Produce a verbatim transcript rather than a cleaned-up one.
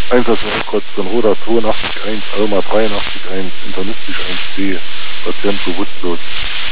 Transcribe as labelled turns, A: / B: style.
A: Einsatz in Rotkreuz, Roda zweiundachtzig eins, Alma dreiundachtzig eins, internistisch eins C, Patient bewusstlos.